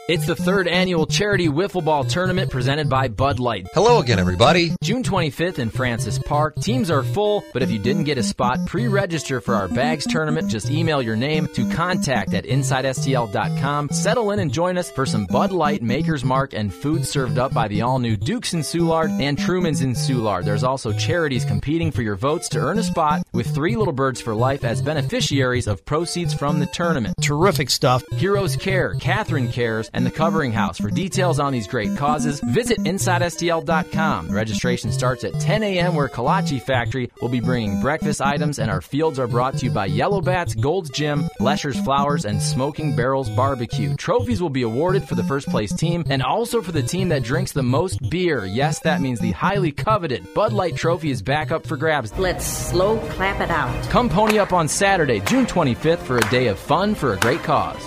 It's the third annual charity wiffle ball tournament presented by Bud Light. Hello again, everybody. June 25th in Francis Park. Teams are full, but if you didn't get a spot, pre-register for our bags tournament. Just email your name to contact@InsideSTL.com. Settle in and join us for some Bud Light, Maker's Mark, and food served up by the all-new Dukes in Soulard and Truman's in Soulard. There's also charities competing for your votes to earn a spot, with 3 Little Birds for Life as beneficiaries of proceeds from the tournament. Terrific stuff. Heroes Care, Catherine Cares, and the Covering House. For details on these great causes, visit InsideSTL.com. Registration starts at 10 a.m. where Kolache Factory will be bringing breakfast items, and our fields are brought to you by Yellow Bats, Gold's Gym, Lesher's Flowers, and Smoking Barrels Barbecue. Trophies will be awarded for the first place team and also for the team that drinks the most beer. Yes, that means the highly coveted Bud Light trophy is back up for grabs. Let's slow clap it out. Come pony up on Saturday, June 25th for a day of fun for a great cause.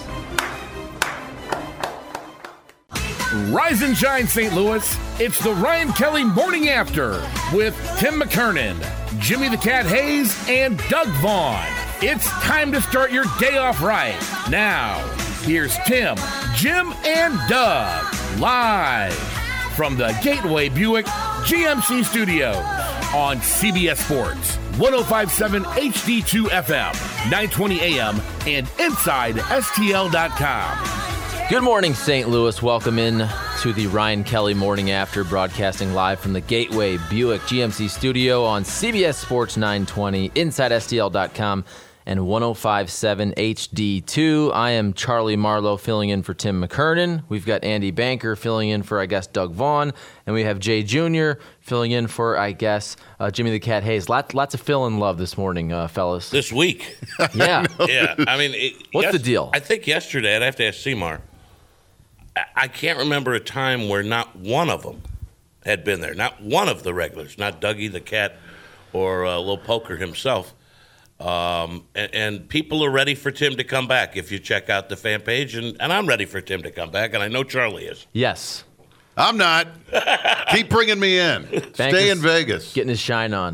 Rise and shine, St. Louis. It's the Ryan Kelly Morning After with Tim McKernan, Jimmy the Cat Hayes, and Doug Vaughn. It's time to start your day off right. Now, here's Tim, Jim, and Doug, live from the Gateway Buick GMC Studios on CBS Sports, 105.7 HD2 FM, 920 AM, and InsideSTL.com. Good morning, St. Louis. Welcome in to the Ryan Kelly Morning After, broadcasting live from the Gateway Buick GMC Studio on CBS Sports 920, InsideSTL.com, and 105.7 HD2. I am Charlie Marlowe filling in for Tim McKernan. We've got Andy Banker filling in for, I guess, Doug Vaughn. And we have Jay Jr. filling in for, I guess, Jimmy the Cat Hayes. Lots of fill in love this morning, fellas. This week. Yeah. Yeah. I mean, what's the deal? I think yesterday, I'd have to ask Seymour. I can't remember a time where not one of them had been there. Not one of the regulars, not Dougie the Cat or Lil Poker himself. And people are ready for Tim to come back if you check out the fan page. And I'm ready for Tim to come back, and I know Charlie is. Yes. I'm not. Keep bringing me in. Stay in Vegas. Getting his shine on.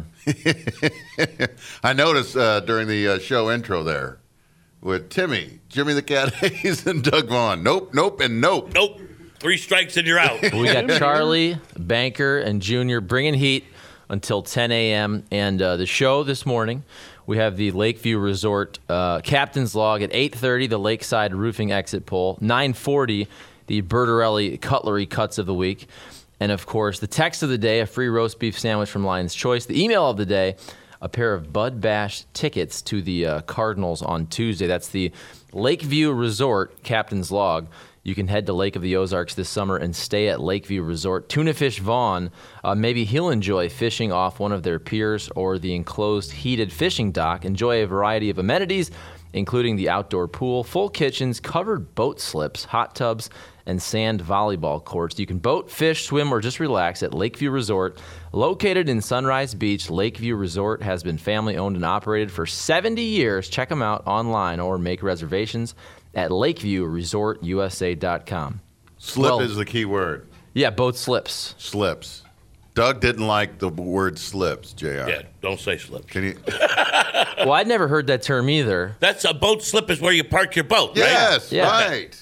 I noticed during the show intro there with Timmy, Jimmy the Cat Hayes, and Doug Vaughn. Nope, nope, and nope. Nope. 3 strikes and you're out. We got Charlie, Banker, and Junior bringing heat until 10 a.m. And the show this morning, we have the Lakeview Resort Captain's Log at 8:30, the Lakeside Roofing Exit Poll, 9:40, the Bertarelli Cutlery Cuts of the Week, and, of course, the text of the day, a free roast beef sandwich from Lion's Choice, the email of the day, a pair of Bud Bash tickets to the Cardinals on Tuesday. That's the Lakeview Resort Captain's Log. You can head to Lake of the Ozarks this summer and stay at Lakeview Resort. Tuna Fish Vaughn, maybe he'll enjoy fishing off one of their piers or the enclosed heated fishing dock. Enjoy a variety of amenities, including the outdoor pool, full kitchens, covered boat slips, hot tubs, and sand volleyball courts. You can boat, fish, swim, or just relax at Lakeview Resort. Located in Sunrise Beach, Lakeview Resort has been family-owned and operated for 70 years. Check them out online or make reservations at LakeviewResortUSA.com. Slip is the key word. Yeah, boat slips. Slips. Doug didn't like the word slips, JR. Yeah, don't say slips. Can you? Well, I'd never heard that term either. That's a boat slip is where you park your boat, right? Yes, Yeah. right.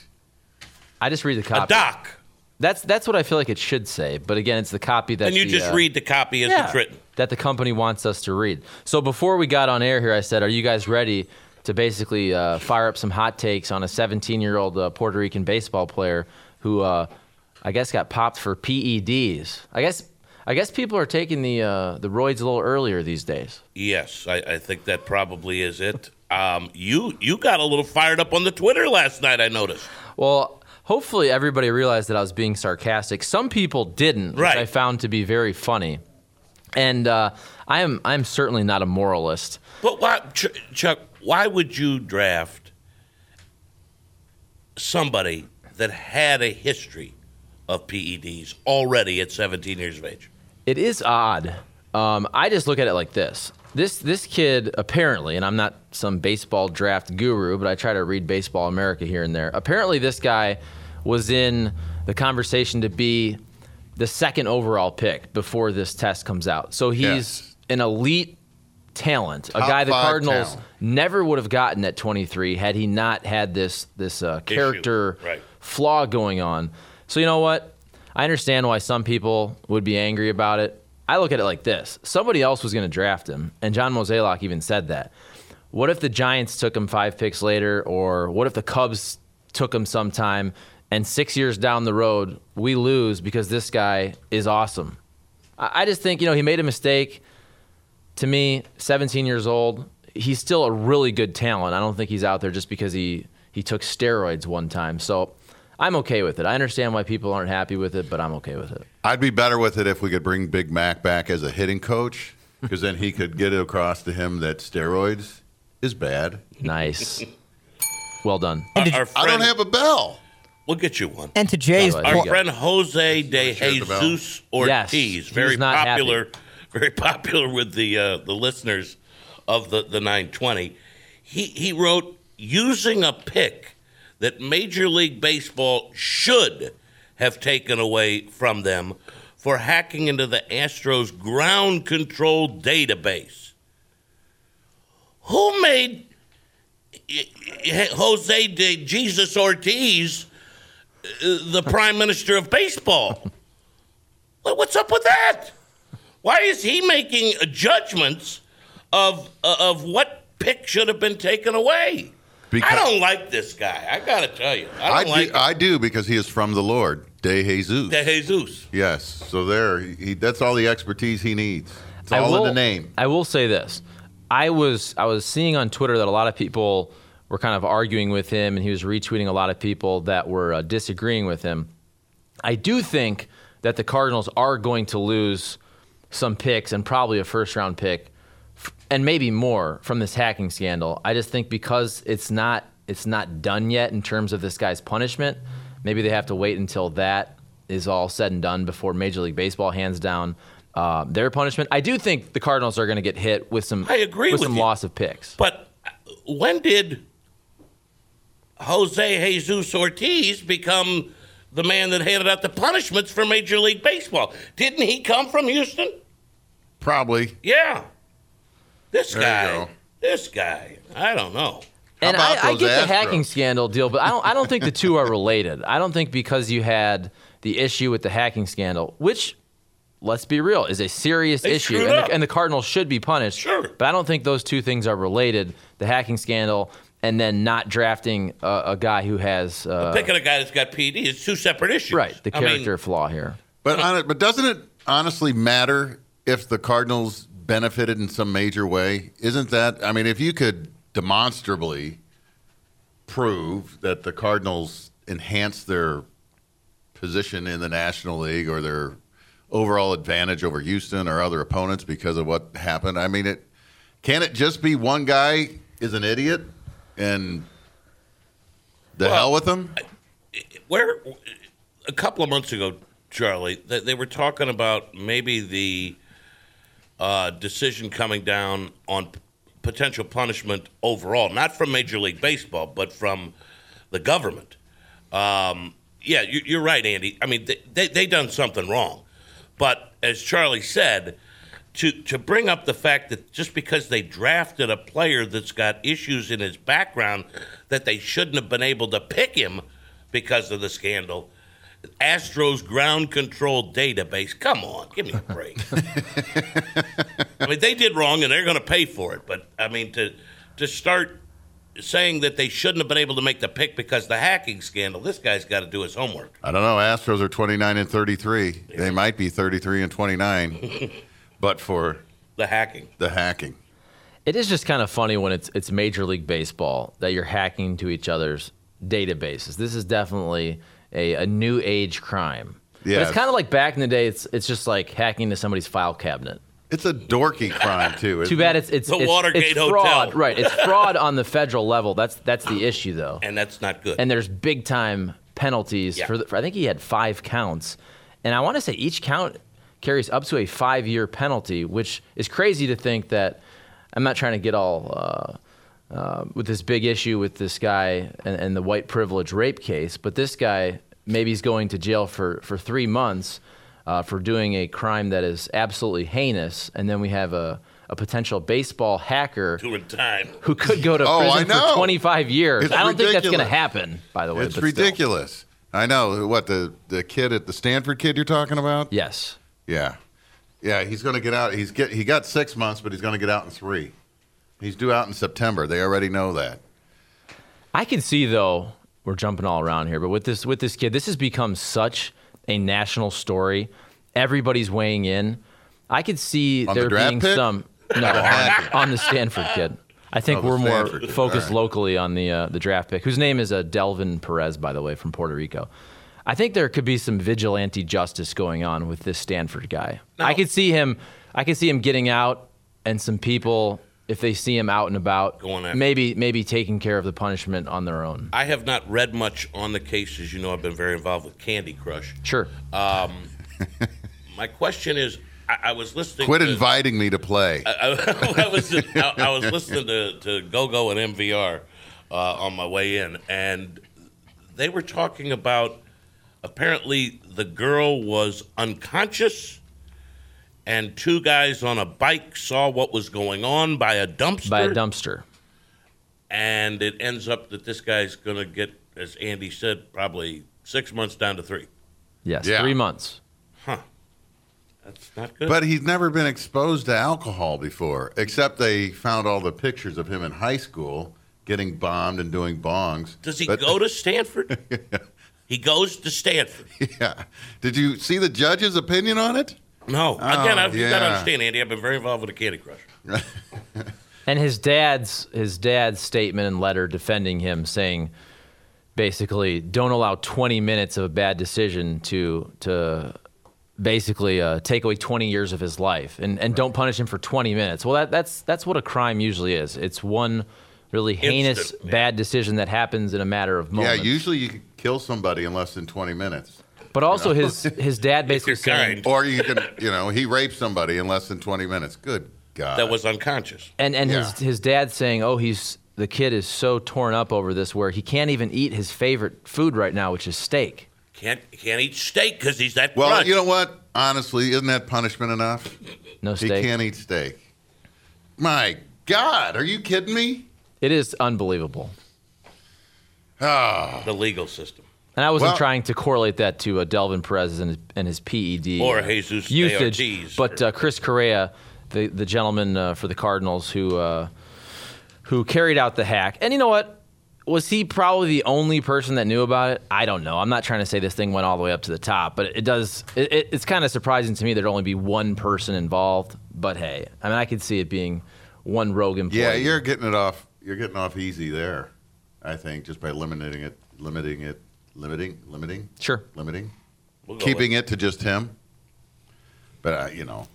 I just read the copy. A dock. That's what I feel like it should say. But again, it's the copy that And you just read the copy as it's written. That the company wants us to read. So before we got on air here, I said, are you guys ready to basically fire up some hot takes on a 17-year-old Puerto Rican baseball player who I guess got popped for PEDs? I guess people are taking the roids a little earlier these days. Yes, I think that probably is it. You got a little fired up on the Twitter last night, I noticed. Well, hopefully everybody realized that I was being sarcastic. Some people didn't, which I found to be very funny. And I'm certainly not a moralist. But why, Chuck, why would you draft somebody that had a history of PEDs already at 17 years of age? It is odd. I just look at it like this. This kid apparently, and I'm not some baseball draft guru, but I try to read Baseball America here and there. Apparently this guy was in the conversation to be the second overall pick before this test comes out. So he's an elite talent, a guy the Cardinals never would have gotten at 23 had he not had this character flaw going on. So you know what? I understand why some people would be angry about it. I look at it like this. Somebody else was going to draft him, and John Mozeliak even said that. What if the Giants took him 5 picks later, or what if the Cubs took him sometime, and 6 years down the road, we lose because this guy is awesome? I just think, he made a mistake. To me, 17 years old, he's still a really good talent. I don't think he's out there just because he took steroids one time. So I'm okay with it. I understand why people aren't happy with it, but I'm okay with it. I'd be better with it if we could bring Big Mac back as a hitting coach, because then he could get it across to him that steroids is bad. Nice. Well done. I don't have a bell. We'll get you one. And to Jay's Our friend Jose de Jesus Ortiz, Yes, very not popular, very popular with the listeners of the 920. He wrote, using a pick that Major League Baseball should have taken away from them for hacking into the Astros ground control database. Who made Jose de Jesus Ortiz the prime minister of baseball? What's up with that? Why is he making judgments of what pick should have been taken away? I don't like this guy. I got to tell you. I do because he is from the Lord, de Jesus. De Jesus. Yes. So that's all the expertise he needs. It's all in the name. I will say this. I was seeing on Twitter that a lot of people were kind of arguing with him, and he was retweeting a lot of people that were disagreeing with him. I do think that the Cardinals are going to lose some picks and probably a first-round pick, and maybe more from this hacking scandal. I just think because it's not done yet in terms of this guy's punishment, maybe they have to wait until that is all said and done before Major League Baseball hands down their punishment. I do think the Cardinals are going to get hit with some loss of picks. But when did Jose Jesus Ortiz become the man that handed out the punishments for Major League Baseball? Didn't he come from Houston? Probably. Yeah. This There you guy, I don't know. And about I those get the Astros? hacking scandal deal, but I don't think the two are related. I don't think because you had the issue with the hacking scandal, which, let's be real, is a serious issue, screwed up. and the Cardinals should be punished. Sure. But I don't think those two things are related, the hacking scandal and then not drafting a guy who has... Picking a guy that's got PD is two separate issues. Right, the character flaw here. But doesn't it honestly matter if the Cardinals benefited in some major way? Isn't that, if you could demonstrably prove that the Cardinals enhanced their position in the National League or their overall advantage over Houston or other opponents because of what happened, can it just be one guy is an idiot and hell with him? Where a couple of months ago, Charlie, they were talking about maybe the decision coming down on potential punishment overall, not from Major League Baseball, but from the government. Yeah, you're right, Andy. They done something wrong. But as Charlie said, to bring up the fact that just because they drafted a player that's got issues in his background, that they shouldn't have been able to pick him because of the scandal. Astros ground control database. Come on, give me a break. They did wrong and they're going to pay for it. But to start saying that they shouldn't have been able to make the pick because of the hacking scandal, this guy's got to do his homework. I don't know. Astros are 29-33. Yeah. They might be 33-29, but for the hacking. It is just kind of funny when it's Major League Baseball that you're hacking to each other's databases. This is definitely a new age crime. Yeah, but it's kind of like back in the day. It's just like hacking to somebody's file cabinet. It's a dorky crime too. Too bad it's Watergate fraud, Hotel. Right? It's fraud on the federal level. That's the issue though, and that's not good. And there's big time penalties for I think he had 5 counts, and I want to say each count carries up to a 5-year penalty, which is crazy to think that. I'm not trying to get all with this big issue with this guy and the white privilege rape case, but this guy maybe he's going to jail for 3 months for doing a crime that is absolutely heinous, and then we have a potential baseball hacker doing time who could go to prison for 25 years. I don't think that's going to happen, by the way. It's ridiculous. I know. What, the kid at the Stanford kid you're talking about? Yes. Yeah. Yeah, he's going to get out. He got 6 months, but he's going to get out in 3. He's due out in September. They already know that. I can see, though, we're jumping all around here, but with this kid, this has become such a national story. Everybody's weighing in. I could see On there the draft being pick? some on the Stanford kid. I think we're more focused locally on the draft pick, whose name is Delvin Perez, by the way, from Puerto Rico. I think there could be some vigilante justice going on with this Stanford guy. No. I could see him getting out, and some people, if they see him out and about, Going after maybe taking care of the punishment on their own. I have not read much on the case. As you know, I've been very involved with Candy Crush. Sure. My question is, I was listening. Quit inviting me to play. I was listening to GoGo and MVR on my way in, and they were talking about apparently the girl was unconscious, and 2 guys on a bike saw what was going on by a dumpster. And it ends up that this guy's going to get, as Andy said, probably 6 months down to 3. Yes, Yeah. 3 months. Huh. That's not good. But he's never been exposed to alcohol before, except they found all the pictures of him in high school getting bombed and doing bongs. Does he go to Stanford? He goes to Stanford. Yeah. Did you see the judge's opinion on it? No. Again, you got to yeah. understand, Andy, I've been very involved with the Candy Crush. And his dad's statement and letter defending him, saying basically, don't allow 20 minutes of a bad decision to basically take away 20 years of his life, and don't punish him for 20 minutes. Well, that's what a crime usually is. It's one really heinous Instant, yeah. bad decision that happens in a matter of moments. Yeah, usually you can kill somebody in less than 20 minutes. But also his dad basically you're saying, kind. Or you can, he raped somebody in less than 20 minutes. Good God. That was unconscious. and Yeah. his dad saying, the kid is so torn up over this where he can't even eat his favorite food right now, which is steak. Can't eat steak because he's that Well, crushed. you know what? Honestly, isn't that punishment enough? No He steak. can't eat steak. My God, are you kidding me? It is unbelievable. Oh, The legal system. And I wasn't Well- trying to correlate that to Delvin Perez and his PED Or Jesus usage, ARTs. but Chris Correa, the gentleman for the Cardinals who carried out the hack, and you know what? Was he probably the only person that knew about it? I don't know. I'm not trying to say this thing went all the way up to the top, but it's kind of surprising to me there'd only be one person involved. But hey, I mean, I could see it being one rogue employee. yeah, you're getting it off. You're getting off easy there, I think, just by limiting. Sure. Limiting. We'll go Keeping with it to just him. But,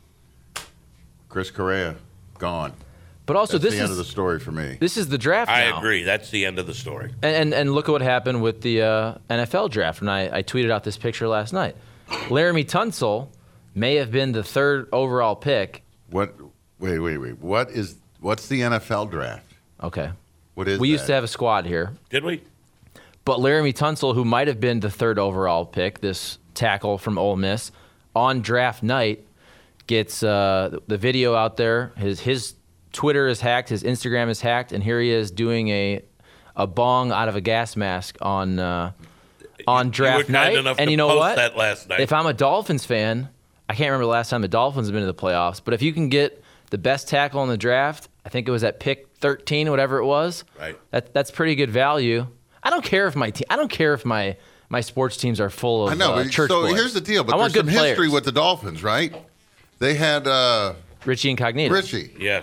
Chris Correa, gone. But also, That's this the end of the is story for me. the draft. I now. agree. That's the end of the story. And look at what happened with the NFL draft. And I tweeted out this picture last night. Laramie Tunsil may have been the 3rd overall pick. What? Wait. What's the NFL draft? Okay. What is We that? used to have a squad here. Did we? But Laramie Tunsil, who might have been the 3rd overall pick, this tackle from Ole Miss, on draft night gets the video out there. His Twitter is hacked, his Instagram is hacked, and here he is doing a bong out of a gas mask on draft you were kind night. enough And to you know post what? that last night. If I'm a Dolphins fan, I can't remember the last time the Dolphins have been to the playoffs, but if you can get the best tackle in the draft, I think it was at pick 13, whatever it was. Right. That's pretty good value. I don't care if my sports teams are full of I know. But church so boys. here's the deal. But I want there's some good history players. with the Dolphins, right? They had Richie Incognito. Richie, Yes.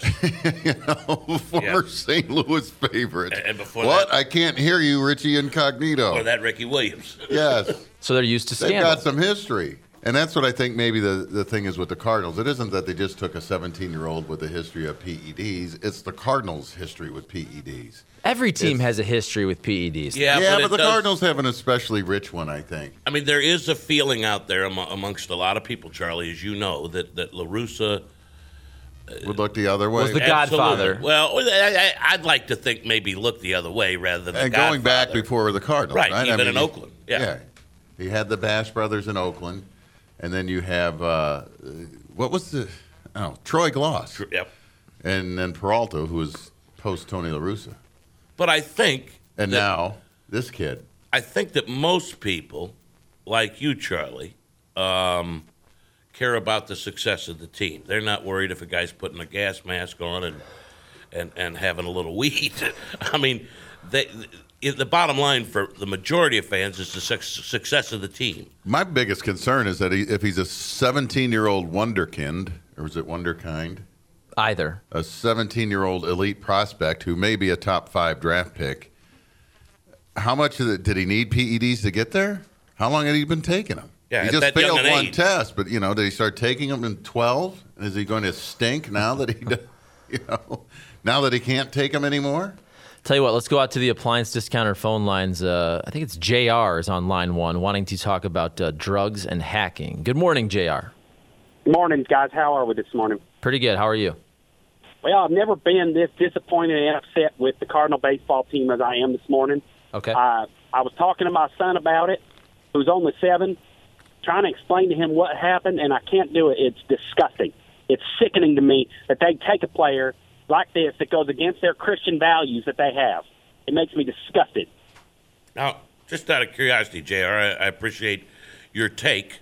former Yeah. St. Louis favorite. And before what? that- I can't hear you, Richie Incognito. Or that Ricky Williams. Yes. So they're used to They've scandal. got some history. And that's what I think maybe the thing is with the Cardinals. It isn't that they just took a 17-year-old with a history of PEDs. It's the Cardinals' history with PEDs. Every team has a history with PEDs. Yeah, Yeah, but, but it the does- Cardinals have an especially rich one, I think. I mean, there is a feeling out there amongst a lot of people, Charlie, as you know, that La Russa Would look the other way. Was the Godfather. Absolutely. Well, I'd like to think maybe look the other way rather than and the going back Godfather. before the Cardinals, Right, right? even in Oakland. Yeah. He had the Bash brothers in Oakland, and then you have what was Troy Gloss, Yep. and then Peralta, who was post Tony La Russa, But I think and that- now this kid. I think that most people, like you, Charlie, care about the success of the team. They're not worried if a guy's putting a gas mask on and having a little weed. I mean, the bottom line for the majority of fans is the success of the team. My biggest concern is that if he's a 17-year-old wonderkind, or is it wonderkind? Either. A 17-year-old elite prospect who may be a top 5 draft pick. How much did he need PEDs to get there? How long had he been taking them? Yeah, he at just that failed young one age. test, but did he start taking them in 12? Is he going to stink now that now that he can't take them anymore? Tell you what, let's go out to the appliance discounter phone lines. I think it's JR is on line 1, wanting to talk about drugs and hacking. Good morning, JR. Morning, guys. How are we this morning? Pretty good. How are you? Well, I've never been this disappointed and upset with the Cardinal baseball team as I am this morning. Okay. I was talking to my son about it, who's only 7, trying to explain to him what happened, and I can't do it. It's disgusting. It's sickening to me that they take a player like this that goes against their Christian values that they have. It makes me disgusted. Now, just out of curiosity, JR, I appreciate your take.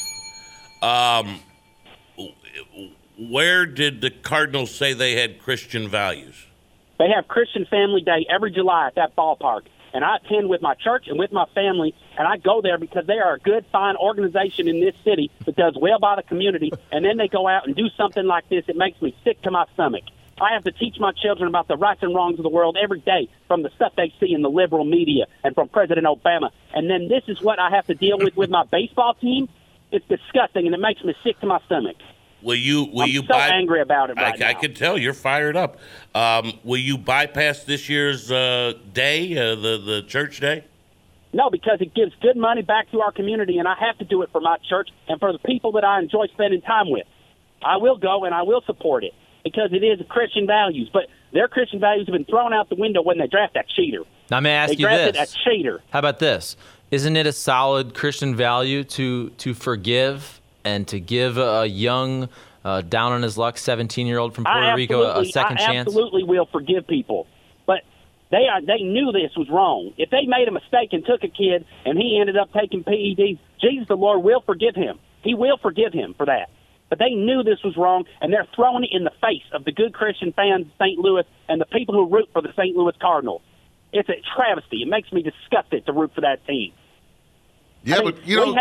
Where did the Cardinals say they had Christian values? They have Christian Family Day every July at that ballpark. And I attend with my church and with my family, and I go there because they are a good, fine organization in this city that does well by the community, and then they go out and do something like this. It makes me sick to my stomach. I have to teach my children about the rights and wrongs of the world every day from the stuff they see in the liberal media and from President Obama. And then this is what I have to deal with my baseball team? It's disgusting, and it makes me sick to my stomach. I'm so angry about it right now. I can tell you're fired up. Will you bypass this year's day, the church day? No, because it gives good money back to our community, and I have to do it for my church and for the people that I enjoy spending time with. I will go, and I will support it because it is Christian values. But their Christian values have been thrown out the window when they draft that cheater. Now, may I ask they you drafted this? a cheater. How about this? Isn't it a solid Christian value to forgive and to give a young, down on his luck 17-year-old from Puerto Rico a second chance? I absolutely will forgive people. But they knew this was wrong. If they made a mistake and took a kid and he ended up taking PEDs, Jesus the Lord will forgive him. He will forgive him for that. But they knew this was wrong, and they're throwing it in the face of the good Christian fans of St. Louis and the people who root for the St. Louis Cardinals. It's a travesty. It makes me disgusted to root for that team. Yeah, but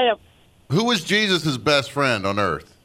who was Jesus' best friend on earth?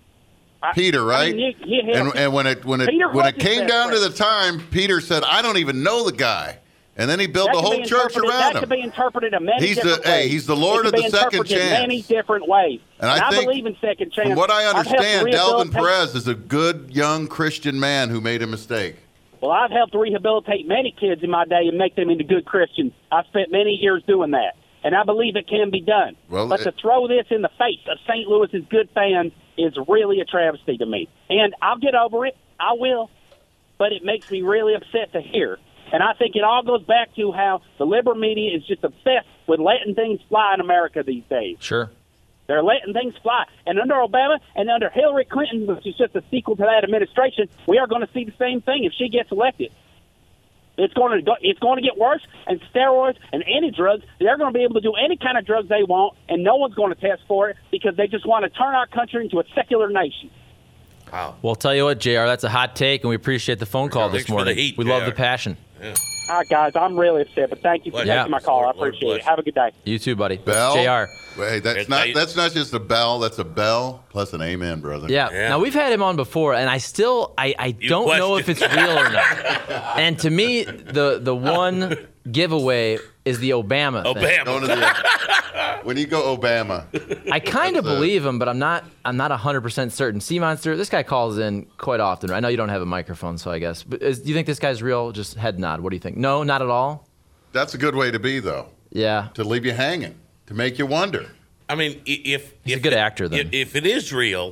Peter, right? And when it came down to the time, Peter said, "I don't even know the guy," and then he built a whole church around him. That could be interpreted in many different ways. He's the Lord of the second chance. Many different ways. And I think, believe in second chance. From what I understand, Delvin Perez is a good young Christian man who made a mistake. Well, I've helped rehabilitate many kids in my day and make them into good Christians. I've spent many years doing that, and I believe it can be done. But to throw this in the face of St. Louis's good fans is really a travesty to me. And I'll get over it. I will. But it makes me really upset to hear. And I think it all goes back to how the liberal media is just obsessed with letting things fly in America these days. Sure. They're letting things fly. And under Obama and under Hillary Clinton, which is just a sequel to that administration, we are going to see the same thing if she gets elected. It's going to get worse, and steroids and any drugs, they're going to be able to do any kind of drugs they want, and no one's going to test for it because they just want to turn our country into a secular nation. Wow. Well, I'll tell you what, JR, that's a hot take, and we appreciate the phone call this morning. Heat, we love the passion. Yeah. All right, guys, I'm really upset, but thank you for taking my call. I appreciate it. Have a good day. You too, buddy. Bell? JR. Wait, that's not just a bell. That's a bell plus an amen, brother. Yeah. Now, we've had him on before, and I don't know if it's real or not. And to me, the one giveaway is the Obama thing. When you go Obama. I kind of believe him, but I'm not 100% certain. Sea Monster, this guy calls in quite often. I know you don't have a microphone, so I guess. But do you think this guy's real? Just head nod. What do you think? No, not at all? That's a good way to be, though. Yeah. To leave you hanging. To make you wonder. I mean, if he's a good actor, then. If it is real,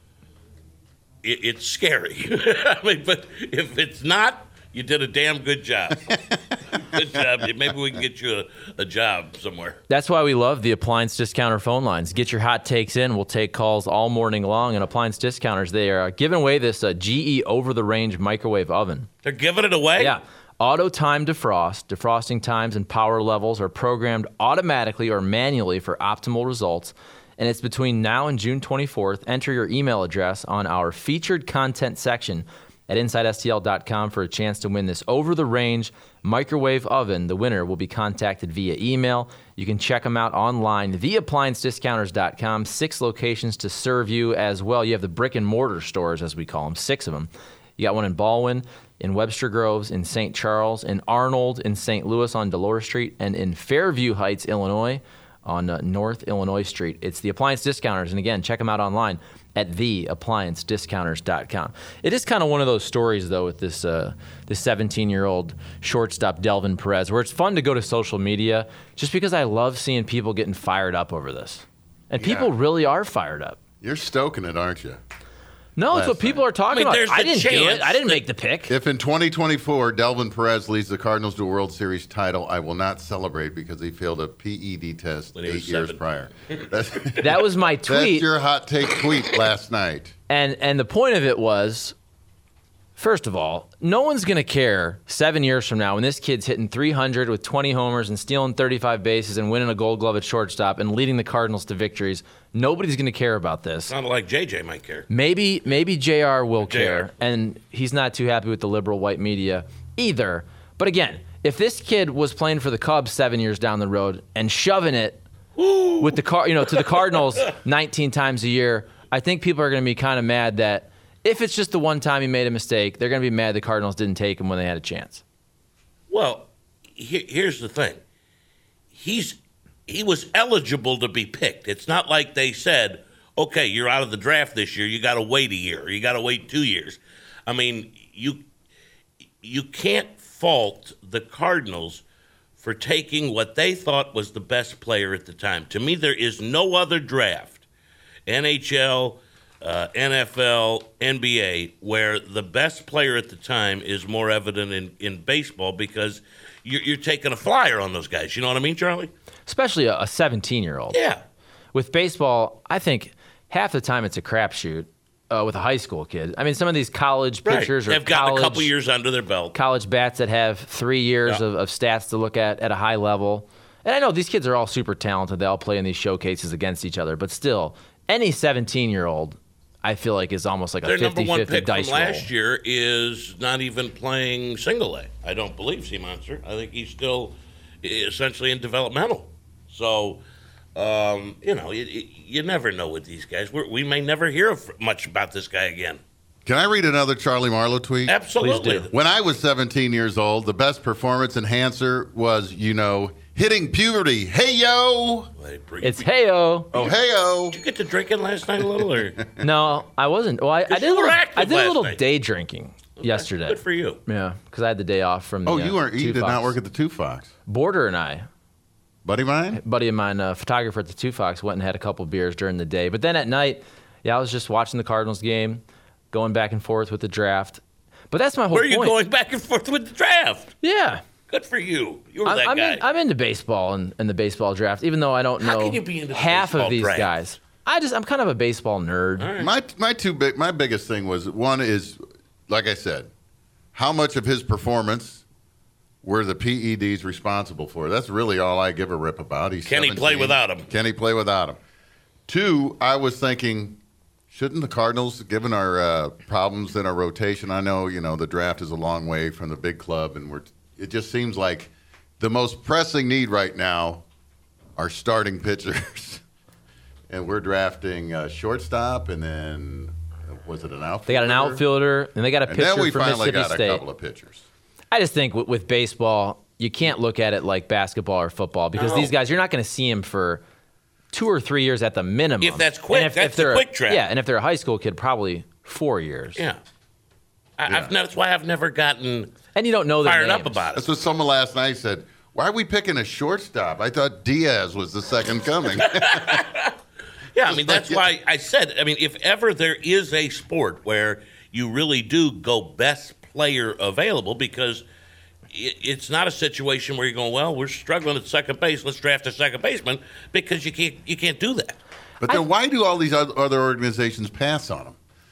it's scary. I mean, but if it's not, you did a damn good job. Good job. Maybe we can get you a job somewhere. That's why we love the Appliance Discounter phone lines. Get your hot takes in. We'll take calls all morning long. And Appliance Discounters, they are giving away this GE over-the-range microwave oven. They're giving it away? Yeah. Auto Time Defrost. Defrosting times and power levels are programmed automatically or manually for optimal results. And it's between now and June 24th. Enter your email address on our featured content section at InsideSTL.com for a chance to win this over-the-range microwave oven. The winner will be contacted via email. You can check them out online, theappliancediscounters.com. 6 locations to serve you as well. You have the brick-and-mortar stores, as we call them, 6 of them. You got one in Baldwin, in Webster Groves, in St. Charles, in Arnold, in St. Louis on Dolores Street, and in Fairview Heights, Illinois, on North Illinois Street. It's the Appliance Discounters, and again, check them out online at theappliancediscounters.com. It is kind of one of those stories, though, with this 17-year-old shortstop, Delvin Perez, where it's fun to go to social media just because I love seeing people getting fired up over this. And people really are fired up. You're stoking it, aren't you? No, it's what people are talking about. I didn't do it. I didn't make the pick. If in 2024 Delvin Perez leads the Cardinals to a World Series title, I will not celebrate because he failed a PED test 8 years prior. That was my tweet. That's your hot take tweet last night. And the point of it was, first of all, no one's going to care 7 years from now when this kid's hitting 300 with 20 homers and stealing 35 bases and winning a Gold Glove at shortstop and leading the Cardinals to victories. Nobody's going to care about this. Sounded like JJ might care. Maybe JR will care, and he's not too happy with the liberal white media either. But again, if this kid was playing for the Cubs 7 years down the road and shoving it with the to the Cardinals 19 times a year, I think people are going to be kind of mad that if it's just the one time he made a mistake, they're going to be mad the Cardinals didn't take him when they had a chance. Well, here's the thing. He was eligible to be picked. It's not like they said, okay, you're out of the draft this year. You got to wait a year. Or you got to wait 2 years. I mean, you can't fault the Cardinals for taking what they thought was the best player at the time. To me, there is no other draft, NHL, NFL, NBA, where the best player at the time is more evident in baseball because you're taking a flyer on those guys. You know what I mean, Charlie? Especially a 17-year-old. Yeah. With baseball, I think half the time it's a crapshoot with a high school kid. I mean, some of these college pitchers They've got a couple years under their belt. College bats that have 3 years of stats to look at a high level. And I know these kids are all super talented. They all play in these showcases against each other. But still, any 17-year-old, I feel like, is almost like a 50-50 dice roll. Their number one pick from last year is not even playing single A. I don't believe Sea Monster. I think he's still essentially in developmental. So, you never know with these guys. We may never hear much about this guy again. Can I read another Charlie Marlowe tweet? Absolutely. When I was 17 years old, the best performance enhancer was, hitting puberty. Hey, yo! It's hey-o. Oh, hey-o. Did you get to drinking last night a little? Or? No, I wasn't. Well, I did a little day drinking yesterday. Good for you. Yeah, because I had the day off from the you did not work at the Two Fox. Border and I. Buddy of mine, photographer at the Two Fox, went and had a couple beers during the day. But then at night, I was just watching the Cardinals game, going back and forth with the draft. But that's my whole point. Where are you going back and forth with the draft? Yeah. Good for you. You were that guy. I'm into baseball and the baseball draft, even though I don't know half of these guys. I'm kind of a baseball nerd. Right. My biggest thing was, one is, like I said, how much of his performance were the PEDs responsible for? That's really all I give a rip about. Can he play without him? Can he play without him? Two, I was thinking, shouldn't the Cardinals, given our problems in our rotation, I know, the draft is a long way from the big club, and it just seems like the most pressing need right now are starting pitchers. And we're drafting a shortstop, and then, was it an outfielder? They got an outfielder, and they got a pitcher from Mississippi State. And then we finally got a couple of pitchers. I just think with baseball, you can't look at it like basketball or football because these guys, you're not going to see them for 2 or 3 years at the minimum. If that's quick, that's the quick draft. Yeah, and if they're a high school kid, probably 4 years. Yeah. That's why I've never gotten and you don't know fired up about it. That's what someone last night said. Why are we picking a shortstop? I thought Diaz was the second coming. Yeah, that's why I said, if ever there is a sport where you really do go best player available, because it's not a situation where you're going, well, we're struggling at second base, let's draft a second baseman, because you can't do that. But then why do all these other organizations pass on him?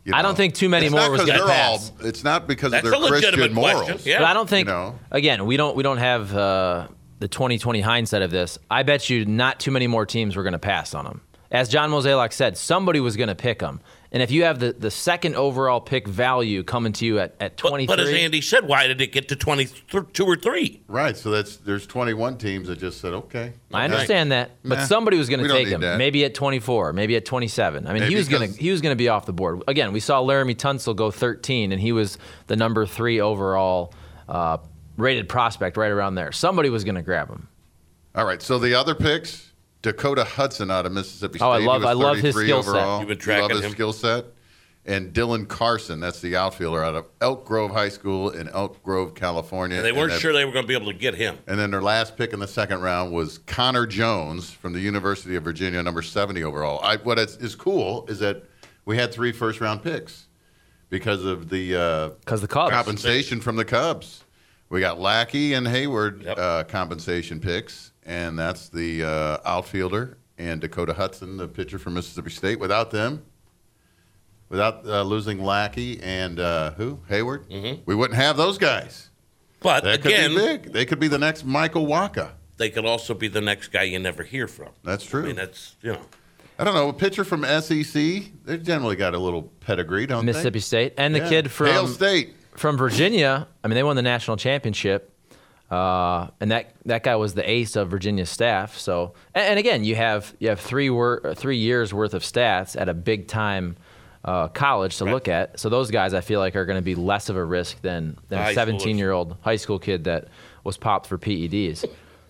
I don't think too many It's more not was 'cause going to they're pass. it's not because That's of a their legitimate Christian morals. question. Yeah. But I don't think, You know? again, we don't have the 2020 hindsight of this. I bet you not too many more teams were going to pass on them. As John Mozeliak said, somebody was going to pick them. And if you have the second overall pick value coming to you at 23. But as Andy said, why did it get to 22 or 3? Right, so there's 21 teams that just said, okay. I understand that, but Nah, somebody was going we to don't take need him. that. Maybe at 24, maybe at 27. I mean, Maybe he was going because- to be off the board. Again, we saw Laramie Tunsil go 13, and he was the number 3 overall rated prospect right around there. Somebody was going to grab him. All right, so the other picks, Dakota Hudson out of Mississippi State. Oh, I He was love his 33 skill set. overall. You've been You tracking love his him? skill set. And Dylan Carson, that's the outfielder out of Elk Grove High School in Elk Grove, California. And they weren't sure they were going to be able to get him. And then their last pick in the second round was Connor Jones from the University of Virginia, number 70 overall. What is cool is that we had 3 first-round picks because of the Because the Cubs. compensation from the Cubs. We got Lackey and Hayward Yep. compensation picks, and that's the outfielder, and Dakota Hudson, the pitcher from Mississippi State. Without them, without losing Lackey and Hayward, we wouldn't have those guys. But That again, could be big. They could be the next Michael Waka. they could also be the next guy you never hear from. That's true. I mean, that's, I don't know, a pitcher from SEC, they generally got a little pedigree, don't Mississippi they? State. And the Yeah. kid Hale State. from Virginia, I mean, they won the national championship. And that guy was the ace of Virginia's staff. So, and again, you have 3 years worth of stats at a big time college to look at. So those guys, I feel like, are going to be less of a risk than a High 17-year-old high school kid that was popped for PEDs.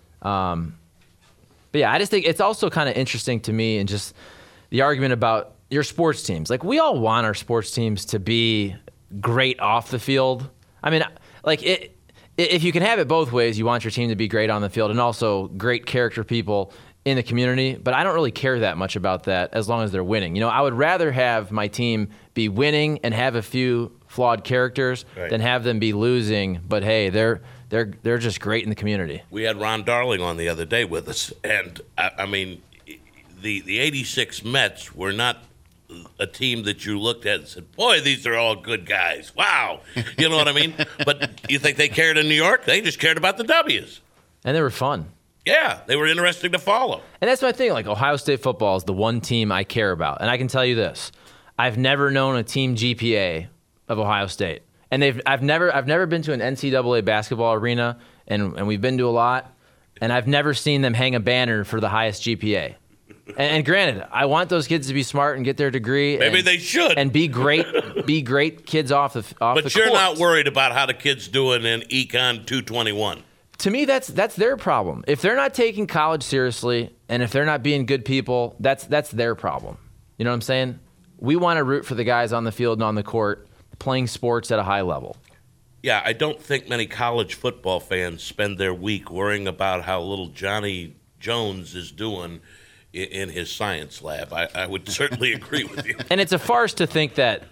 But yeah, I just think it's also kind of interesting to me, and just the argument about your sports teams. Like, we all want our sports teams to be great off the field. I mean, like, if you can have it both ways, you want your team to be great on the field and also great character people in the community. But I don't really care that much about that as long as they're winning. You know, I would rather have my team be winning and have a few flawed characters than have them be losing. But hey, they're just great in the community. we had Ron Darling on the other day with us, and I mean, the '86 Mets were not a team that you looked at and said, "Boy, these are all good guys." Wow, you know what I mean? But you think they cared in New York? They just cared about the W's. And they were fun. Yeah, they were interesting to follow. And that's my thing. Like, Ohio State football is the one team I care about. And I can tell you this. I've never known a team GPA of Ohio State. And I've never been to an NCAA basketball arena, and we've been to a lot, and I've never seen them hang a banner for the highest GPA. And granted, I want those kids to be smart and get their degree. Maybe they should. And be great kids off the court. But you're not worried about how the kid's doing in Econ 221. To me, that's their problem. If they're not taking college seriously, and if they're not being good people, that's their problem. You know what I'm saying? We want to root for the guys on the field and on the court playing sports at a high level. Yeah, I don't think many college football fans spend their week worrying about how little Johnny Jones is doing in his science lab. I would certainly agree with you. And it's a farce to think that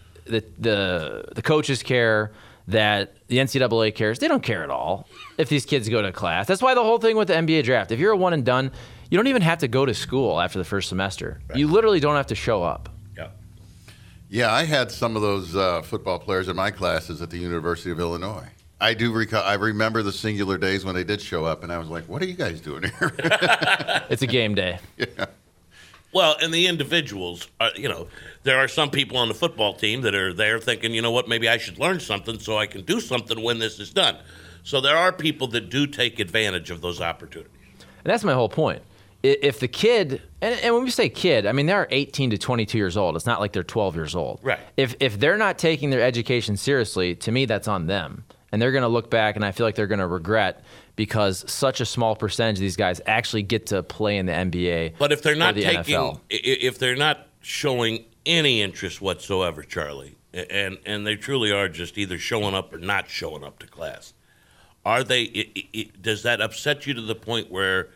the coaches care, that the NCAA cares. They don't care at all if these kids go to class. That's why the whole thing with the NBA draft, if you're a one and done, you don't even have to go to school after the first semester. Right. You literally don't have to show up. Yeah. Yeah, I had some of those football players in my classes at the University of Illinois. I do recall. I remember the singular days when they did show up, and I was like, "What are you guys doing here?" It's a game day. Yeah. Well, and the individuals, there are some people on the football team that are there thinking, you know what, maybe I should learn something so I can do something when this is done. So there are people that do take advantage of those opportunities. And that's my whole point. If the kid, and when we say kid, I mean, they're 18 to 22 years old. It's not like they're 12 years old. Right. If they're not taking their education seriously, to me, that's on them. And they're going to look back, and I feel like they're going to regret, because such a small percentage of these guys actually get to play in the NBA. But if they're not the NFL. if they're not showing any interest whatsoever, Charlie, and they truly are just either showing up or not showing up to class, are they? Does that upset you to the point where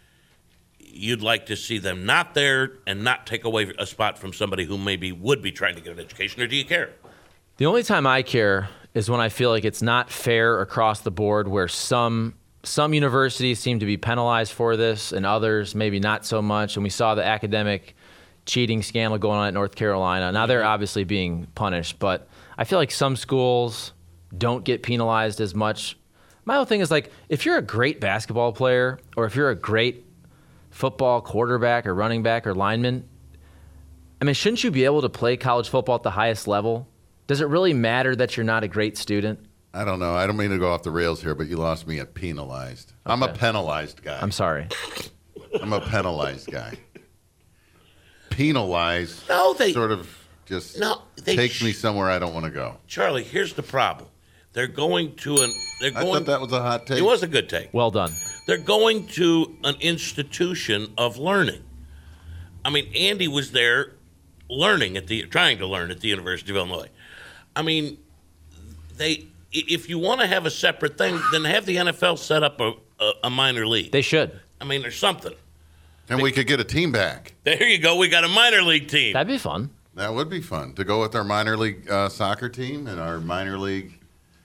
you'd like to see them not there and not take away a spot from somebody who maybe would be trying to get an education, or do you care? The only time I care is when I feel like it's not fair across the board, where some universities seem to be penalized for this and others maybe not so much. And we saw the academic cheating scandal going on at North Carolina. Now they're obviously being punished, but I feel like some schools don't get penalized as much. My whole thing is like, if you're a great basketball player or if you're a great football quarterback or running back or lineman, I mean, shouldn't you be able to play college football at the highest level? Does it really matter that you're not a great student? I don't know. I don't mean to go off the rails here, but you lost me at penalized. Okay. I'm a penalized guy. I'm sorry. I'm a penalized guy. Penalized sort of just takes me somewhere I don't want to go. Charlie, here's the problem. They're going to I thought that was a hot take. It was a good take. Well done. They're going to an institution of learning. I mean, Andy was there trying to learn at the University of Illinois. I mean, if you want to have a separate thing, then have the NFL set up a minor league. They should. I mean, there's something. And we could get a team back. There you go. We got a minor league team. That'd be fun. That would be fun to go with our minor league soccer team and our minor league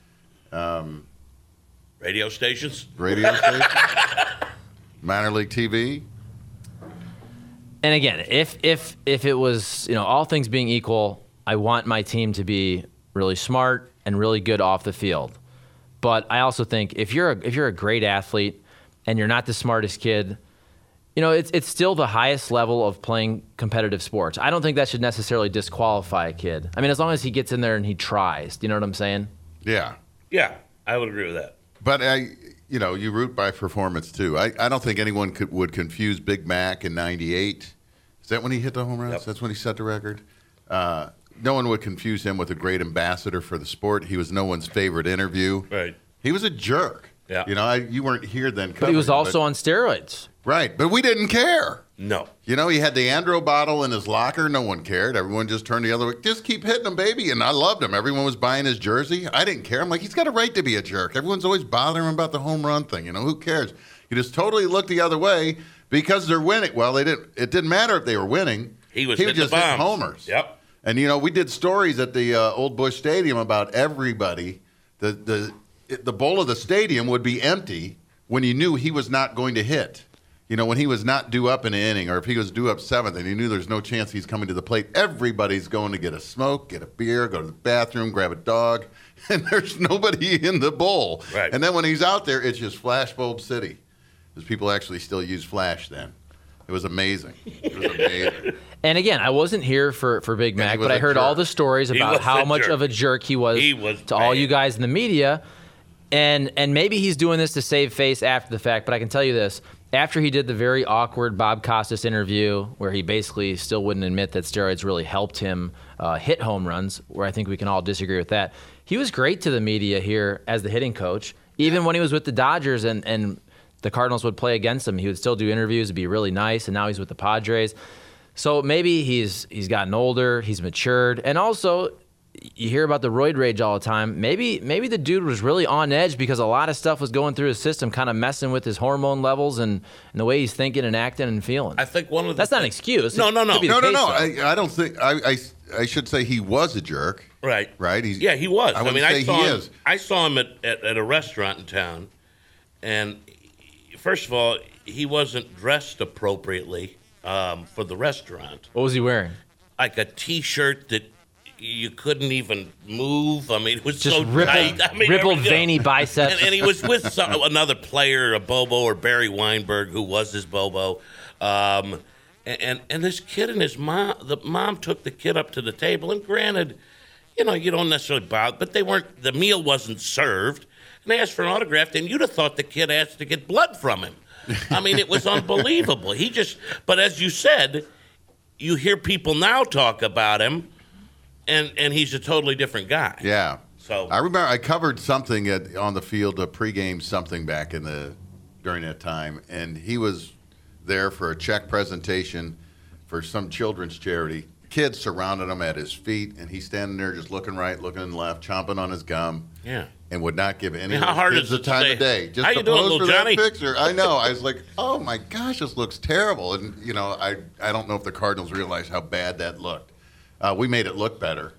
radio stations, minor league TV. And again, if it was, all things being equal, I want my team to be really smart and really good off the field. But I also think if you're a great athlete and you're not the smartest kid, it's still the highest level of playing competitive sports. I don't think that should necessarily disqualify a kid. I mean, as long as he gets in there and he tries. Do you know what I'm saying? Yeah. Yeah, I would agree with that. But you root by performance too. I don't think anyone would confuse Big Mac in '98. Is that when he hit the home runs? Yep. That's when he set the record. No one would confuse him with a great ambassador for the sport. He was no one's favorite interview. Right. He was a jerk. Yeah. You weren't here then. But he was also on steroids. Right, but we didn't care. No. He had the Andro bottle in his locker. No one cared. Everyone just turned the other way. Just keep hitting him, baby. And I loved him. Everyone was buying his jersey. I didn't care. I'm like, he's got a right to be a jerk. Everyone's always bothering him about the home run thing. Who cares? You just totally looked the other way because they're winning. Well, it didn't matter if they were winning. He was just hitting homers. Yep. And, we did stories at the Old Busch Stadium about everybody. The bowl of the stadium would be empty when you knew he was not going to hit. When he was not due up in an inning or if he was due up seventh and he knew there's no chance he's coming to the plate, everybody's going to get a smoke, get a beer, go to the bathroom, grab a dog, and there's nobody in the bowl. Right. And then when he's out there, it's just flashbulb city because people actually still use flash then. It was amazing. And again, I wasn't here for Big Mac, but I heard all the stories about how much of a jerk he was to all you guys in the media. And maybe he's doing this to save face after the fact, but I can tell you this. After he did the very awkward Bob Costas interview where he basically still wouldn't admit that steroids really helped him hit home runs, where I think we can all disagree with that, he was great to the media here as the hitting coach. Even when he was with the Dodgers and the Cardinals would play against him, he would still do interviews, it'd be really nice, and now he's with the Padres. So maybe he's gotten older, he's matured, and also you hear about the roid rage all the time. Maybe the dude was really on edge because a lot of stuff was going through his system, kind of messing with his hormone levels and the way he's thinking and acting and feeling. I think one of the that's not an excuse. No. I don't think I should say he was a jerk. Right. Right. He was. I saw him at a restaurant in town, and first of all, he wasn't dressed appropriately for the restaurant. What was he wearing? Like a T-shirt that you couldn't even move. I mean, it was just so tight. Rippled, veiny biceps. And he was with another player, a Bobo, or Barry Weinberg, who was his Bobo. And this kid and the mom took the kid up to the table. And granted, you don't necessarily bow, but the meal wasn't served. And they asked for an autograph, and you'd have thought the kid asked to get blood from him. I mean, it was unbelievable. But as you said, you hear people now talk about him, and he's a totally different guy. Yeah. So I remember I covered something on the field, a pregame something back during that time, and he was there for a check presentation for some children's charity. Kids surrounded him at his feet, and he's standing there just looking right, looking left, chomping on his gum. Yeah. And would not give any how hard kids is the it time to of day. Just how to you doing, pose little for Johnny? that picture. I know. I was like, oh my gosh, this looks terrible. And I don't know if the Cardinals realized how bad that looked. We made it look better.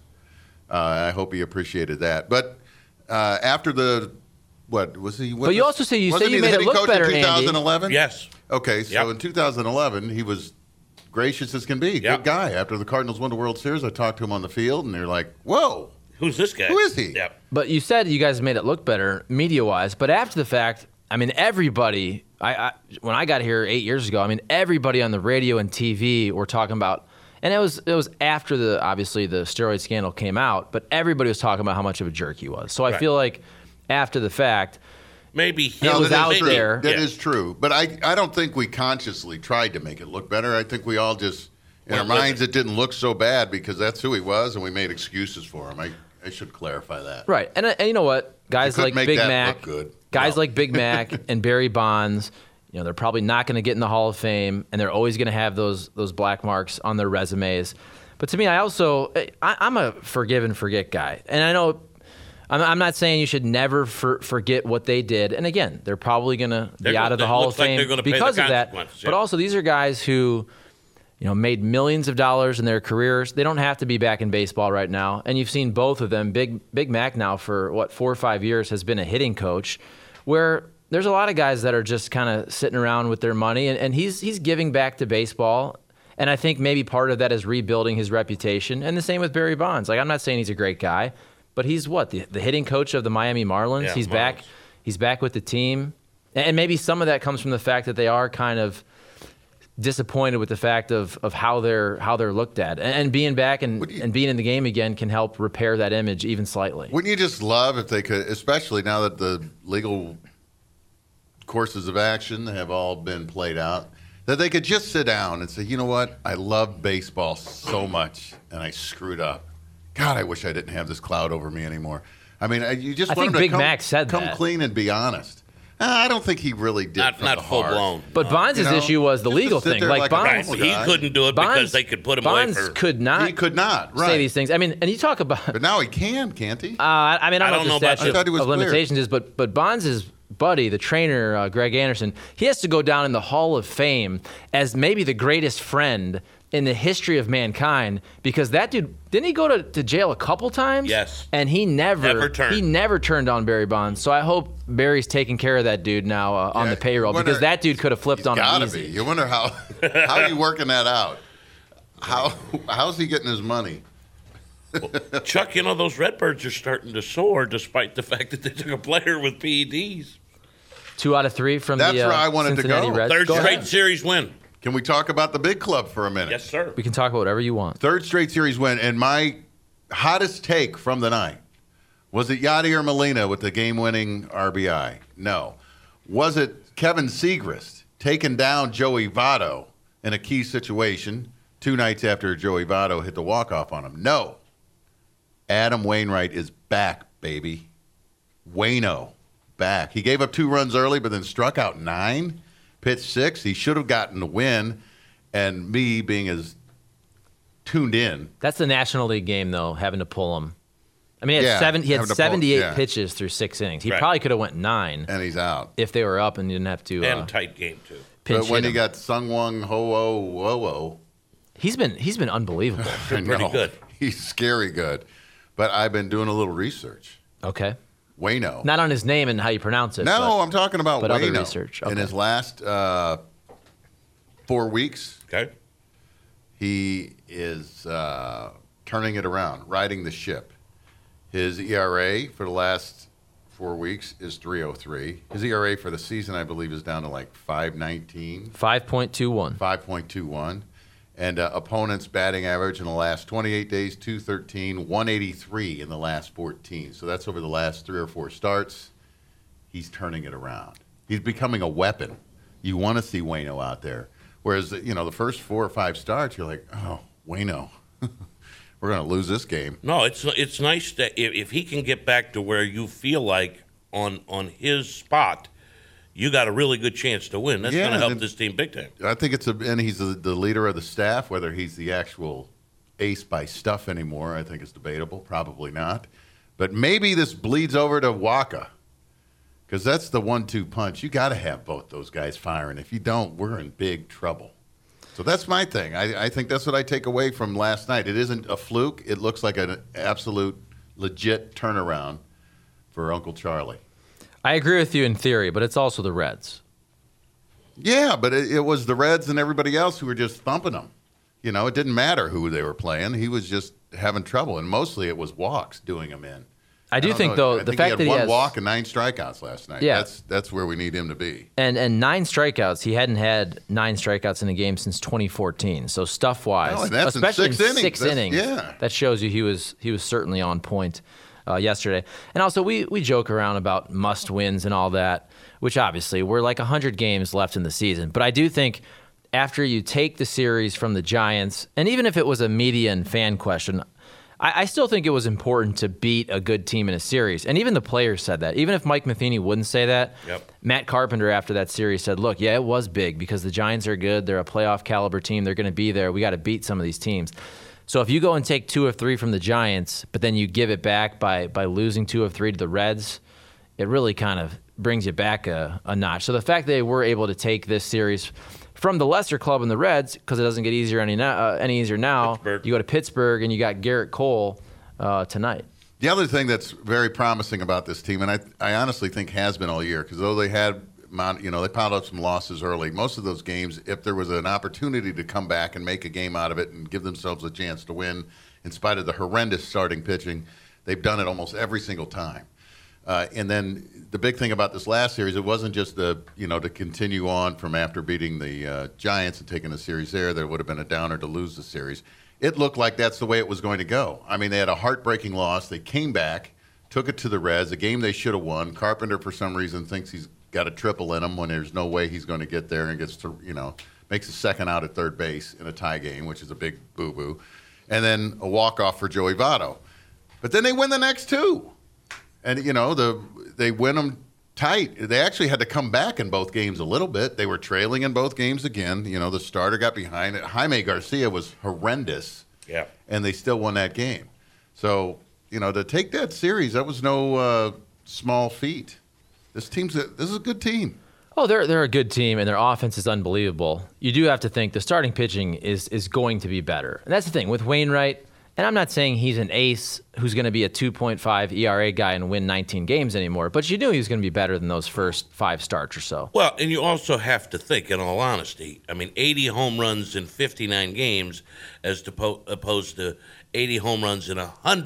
I hope he appreciated that. But after what was he? But you also say you made it look better, in 2011. Yes. Okay, so in 2011 he was gracious as can be. Yeah. Good guy. After the Cardinals won the World Series, I talked to him on the field, and they're like, whoa. Who's this guy? Who is he? Yeah. But you said you guys made it look better media-wise. But after the fact, I mean, everybody, when I got here 8 years ago, I mean, everybody on the radio and TV were talking about, and it was after obviously the steroid scandal came out, but everybody was talking about how much of a jerk he was. So I feel like after the fact, Maybe It was out true. there. That is true. But I don't think we consciously tried to make it look better. I think we all just, in our minds, it didn't look so bad because that's who he was, and we made excuses for him. I should clarify that. right. And you know what? Guys couldn't like make Big that Mac, look good. guys No. like Big Mac and Barry Bonds, they're probably not going to get in the Hall of Fame, and they're always going to have those black marks on their resumes. But to me, I'm a forgive and forget guy. And I know I'm not saying you should never forget what they did. And again, they're probably going to be out of the Hall of looks like Fame they're gonna pay the because of that. consequences, But yeah. also, these are guys who made millions of dollars in their careers. They don't have to be back in baseball right now. And you've seen both of them. Big Mac now for 4 or 5 years has been a hitting coach, where there's a lot of guys that are just kind of sitting around with their money, and he's giving back to baseball. And I think maybe part of that is rebuilding his reputation. And the same with Barry Bonds. Like, I'm not saying he's a great guy, but he's the hitting coach of the Miami Marlins. Yeah, He's Marlins. back. He's back with the team. And maybe some of that comes from the fact that they are kind of disappointed with the fact of how they're looked at. And being back and being in the game again can help repair that image even slightly. Wouldn't you just love if they could, especially now that the legal courses of action have all been played out, that they could just sit down and say, you know what, I love baseball so much, and I screwed up. God, I wish I didn't have this cloud over me anymore. I mean, you just I want think them to Big Mac said come that. clean and be honest. I don't think he really did. Not from the full heart. blown. But Bonds' issue was the just to legal sit thing. there Like like a Right. Bonds, He couldn't do it because they could put him away Bonds for. could not. He could not, right. say these things. I mean, and you talk about. But now he can't he? I mean, I don't don't know know what about the you. I thought he statute was of clear. limitations is, but Bonds' buddy, the trainer, Greg Anderson, he has to go down in the Hall of Fame as maybe the greatest friend in the history of mankind, because that dude, didn't he go to jail a couple times? Yes. And he Never turned. on Barry Bonds. So I hope Barry's taking care of that dude now on Yeah, the payroll, wonder- because that dude could have flipped He's on him gotta easy. be. You wonder how you working that out? How's he getting his money? Chuck, those Redbirds are starting to soar despite the fact that they took a player with PEDs. 2 out of 3 from That's the where I wanted to Cincinnati go. Reds. Third Go straight ahead. series win. Can we talk about the big club for a minute? Yes, sir. We can talk about whatever you want. Third straight series win, and my hottest take from the night, was it Yadier Molina with the game-winning RBI? No. Was it Kevin Segrist taking down Joey Votto in a key situation 2 nights after Joey Votto hit the walk-off on him? No. Adam Wainwright is back, baby. Waino, back. He gave up 2 runs early, but then struck out 9, pitched 6. He should have gotten the win, and me being as tuned in. That's the National League game, though, having to pull him. I mean, he had, Yeah, he had having to pull- 78 yeah. pitches through 6 innings. He Right. probably could have went 9 And he's out. if they were up and didn't have to And tight game, too. pinch But when hit he him. got Sungwon Ho-Oh, He's been unbelievable. I Pretty know. good. He's scary good. But I've been doing a little research. Okay. Waino. Not on his name and how you pronounce it. No, but I'm talking about but Waino. other research. In Okay. his last 4 weeks, Okay. he is turning it around, riding the ship. His ERA for the last 4 weeks is 3.03. His ERA for the season, I believe, is down to like 5.19. 5.21. 5.21. And opponents' batting average in the last 28 days, 213, 183 in the last 14. So that's over the last 3 or 4 starts. He's turning it around. He's becoming a weapon. You want to see Waino out there. Whereas, the first 4 or 5 starts, you're like, oh, Waino, we're going to lose this game. No, it's nice that if he can get back to where you feel like on his spot, you got a really good chance to win. That's Yeah, going to help and- this team big time. I think and he's the leader of the staff. Whether he's the actual ace by stuff anymore, I think is debatable. Probably not. But maybe this bleeds over to Waka, because that's the 1-2 punch. You got to have both those guys firing. If you don't, we're in big trouble. So that's my thing. I think that's what I take away from last night. It isn't a fluke. It looks like an absolute legit turnaround for Uncle Charlie. I agree with you in theory, but it's also the Reds. Yeah, but it was the Reds and everybody else who were just thumping them. You know, it didn't matter who they were playing. He was just having trouble, and mostly it was walks doing him in. I do think, though, though, the fact that he he had has one walk and 9 strikeouts last night. Yeah. That's where we need him to be. and 9 strikeouts. He hadn't had 9 strikeouts in a game since 2014. So stuff wise, Oh, and that's in especially 6 innings. six innings, Yeah. that shows you he was certainly on point yesterday. And also, we joke around about must wins and all that, which obviously we're like 100 games left in the season. But I do think after you take the series from the Giants, and even if it was a media and fan question, I still think it was important to beat a good team in a series. And even the players said that. Even if Mike Matheny wouldn't say that, Matt Carpenter after that series said, look, yeah, it was big because the Giants are good. They're a playoff caliber team. They're going to be there. We got to beat some of these teams. So if you go and take 2 of 3 from the Giants, but then you give it back by losing 2 of 3 to the Reds, it really kind of brings you back a notch. So the fact that they were able to take this series from the lesser club in the Reds, because it doesn't get easier any easier now. Pittsburgh. You go to Pittsburgh and you got Garrett Cole tonight. The other thing that's very promising about this team, and I honestly think has been all year, because though they had, they piled up some losses early, most of those games, if there was an opportunity to come back and make a game out of it and give themselves a chance to win, in spite of the horrendous starting pitching, they've done it almost every single time. And then the big thing about this last series, it wasn't just to continue on from after beating the Giants and taking the series there. There would have been a downer to lose the series. It looked like that's the way it was going to go. I mean, they had a heartbreaking loss. They came back, took it to the Reds, a game they should have won. Carpenter, for some reason, thinks he's got a triple in him when there's no way he's going to get there, and gets to, makes a second out at third base in a tie game, which is a big boo-boo. And then a walk-off for Joey Votto. But then they win the next 2. And, they win them tight. They actually had to come back in both games a little bit. They were trailing in both games again. The starter got behind it. Jaime Garcia was horrendous. Yeah. And they still won that game. So, to take that series, that was no small feat. This is a good team. Oh, they're a good team, and their offense is unbelievable. You do have to think the starting pitching is going to be better. And that's the thing with Wainwright. And I'm not saying he's an ace who's going to be a 2.5 ERA guy and win 19 games anymore, but you knew he was going to be better than those first 5 starts or so. Well, and you also have to think, in all honesty, 80 home runs in 59 games as opposed to 80 home runs in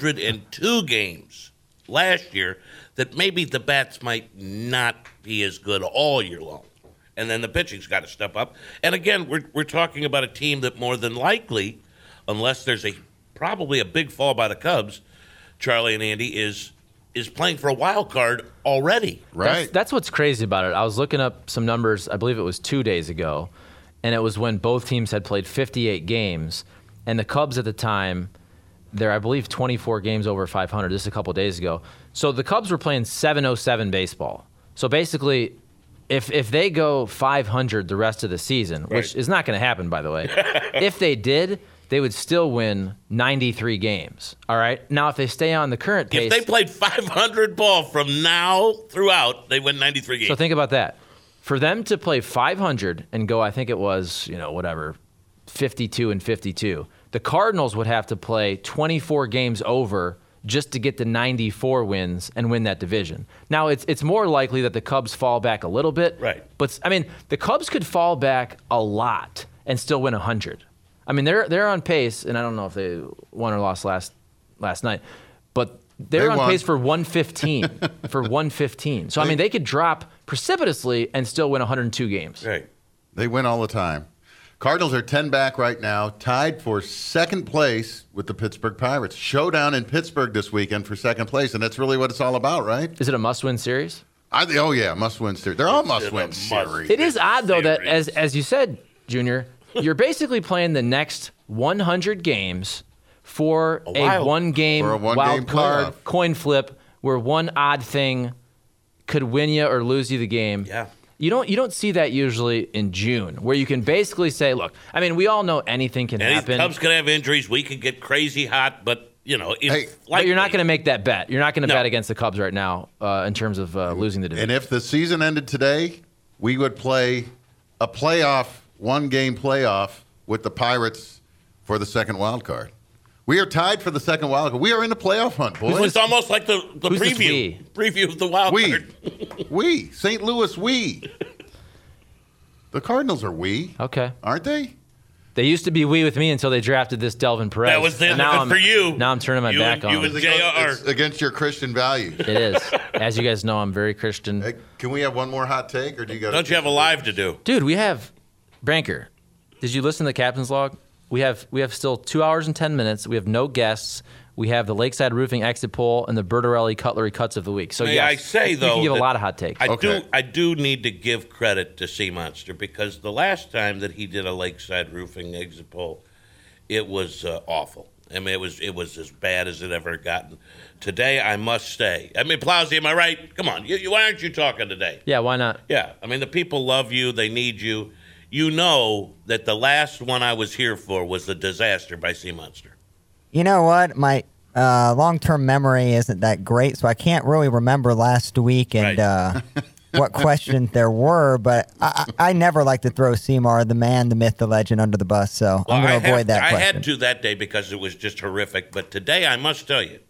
102 games last year, that maybe the bats might not be as good all year long. And then the pitching's got to step up. And again, we're talking about a team that more than likely, unless there's probably a big fall by the Cubs, Charlie and Andy, is playing for a wild card already. Right. That's what's crazy about it. I was looking up some numbers, I believe it was 2 days ago, and it was when both teams had played 58 games, and the Cubs at the time, they're, I believe, 24 games over 500. This is a couple of days ago. So the Cubs were playing 707 baseball. So basically, if they go 500 the rest of the season, which is not going to happen, by the way, if they did, they would still win 93 games. All right? Now, if they stay on the current pace... If they played 500 ball from now throughout, they win 93 games. So think about that. For them to play 500 and go, I think it was, 52 and 52, the Cardinals would have to play 24 games over just to get to 94 wins and win that division. Now, it's more likely that the Cubs fall back a little bit. Right. But, the Cubs could fall back a lot and still win 100. They're on pace, and I don't know if they won or lost last night, but they're on pace for 115. So, they could drop precipitously and still win 102 games. Right. They win all the time. Cardinals are 10 back right now, tied for second place with the Pittsburgh Pirates. Showdown in Pittsburgh this weekend for second place, and that's really what it's all about, right? Is it a must-win series? Must-win series. They're all must-win series. It is odd, though, that as you said, Junior, you're basically playing the next 100 games for a one-game wild card playoff coin flip where one odd thing could win you or lose you the game. Yeah. You don't see that usually in June, where you can basically say, look, we all know anything can happen. Cubs can have injuries. We could get crazy hot, but but you're not going to make that bet. You're not going to bet against the Cubs right now in terms of losing the division. And if the season ended today, we would play a one-game playoff with the Pirates for the second wild card. We are tied for the second wild card. We are in the playoff hunt, boys. It's almost like the Who's this preview of the wild card. St. Louis, we. The Cardinals are we. Okay. Aren't they? They used to be we with me until they drafted this Delvin Perez. That was And now for you. Now I'm turning my back on You them. and JR. It's against your Christian values. It is. As you guys know, I'm very Christian. Hey, can we have one more hot take, or do you got? Don't you have a live to do? Dude, we have Branker. Did you listen to the captain's log? We have still 2 hours and 10 minutes. We have no guests. We have the Lakeside Roofing exit poll and the Bertarelli Cutlery cuts of the week. So May yes, I say, you though, can give a that lot of hot takes. I do need to give credit to Sea Monster because the last time that he did a Lakeside Roofing exit poll, it was awful. I mean, it was as bad as it ever gotten. Today, I must say, I mean, Plowsy, am I right? Come on, why aren't you talking today? Yeah, why not? Yeah, I mean, the people love you. They need you. You know that the last one I was here for was The Disaster by Sea Monster. You know what? My long-term memory isn't that great, so I can't really remember last week and what questions there were. But I never like to throw Seymour, the man, the myth, the legend, under the bus. So I'm going to avoid that question. I had to that day because it was just horrific. But today, I must tell you,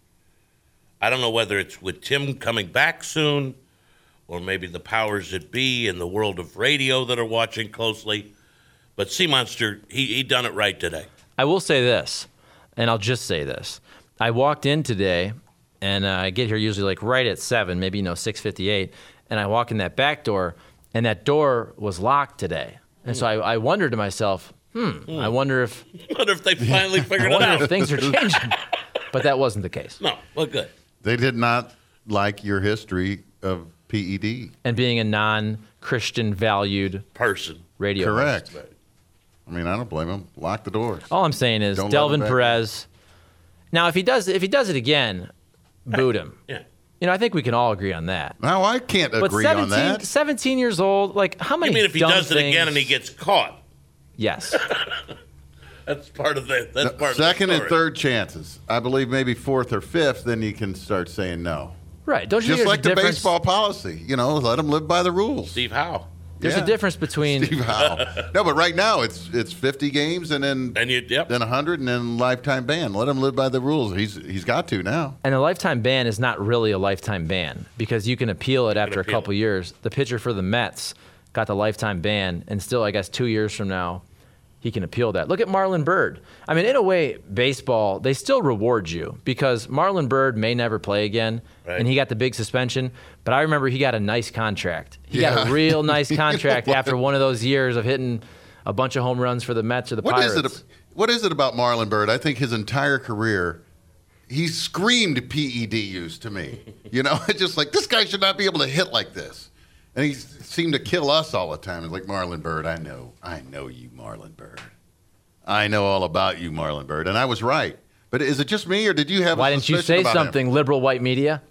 I don't know whether it's with Tim coming back soon or maybe the powers that be in the world of radio that are watching closely. But Sea Monster, he done it right today. I will say this, and I'll just say this. I walked in today, and I get here usually like right at 7, maybe 6:58, and I walk in that back door, and that door was locked today. And so I wondered to myself, I wonder if they finally figured I it wonder out. if things are changing. But that wasn't the case. No, well, good. They did not like your history of PED. And being a non-Christian valued Person. radio Correct. host. I mean, I don't blame them. Lock the doors. All I'm saying is Don't let Delvin him back Perez. Now, if he does it again, boot him. Yeah. I think we can all agree on that. No, I can't But agree on that. 17 years old, like how many? You mean if he dumb does it things- again and he gets caught? Yes. That's part of the. That's part Second of the and story. third chances. I believe maybe fourth or fifth, then you can start saying no. Right. Don't you Just think like there's the a difference? baseball policy. Let them live by the rules. Steve Howe. There's Yeah. a difference between Steve Howe. No, but right now it's 50 games and then And then 100 and then lifetime ban. Let him live by the rules. He's got to now. and a lifetime ban is not really a lifetime ban because you can appeal it after a appeal couple years. The pitcher for the Mets got the lifetime ban, and still, I guess 2 years from now, he can appeal that. Look at Marlon Byrd. I mean, in a way, baseball, they still reward you because Marlon Byrd may never play again, Right. and he got the big suspension. But I remember he got a nice contract. He got Yeah. a real nice contract What? after one of those years of hitting a bunch of home runs for the Mets or the What Pirates. what is it about Marlon Byrd? I think his entire career, he screamed PED use to me. It's just like, this guy should not be able to hit like this. And he seemed to kill us all the time. It's like, Marlon Byrd, I know you, Marlon Byrd. I know all about you, Marlon Byrd. And I was right. But is it just me, or did you have Why a didn't you suspicion say about him? something, liberal white media?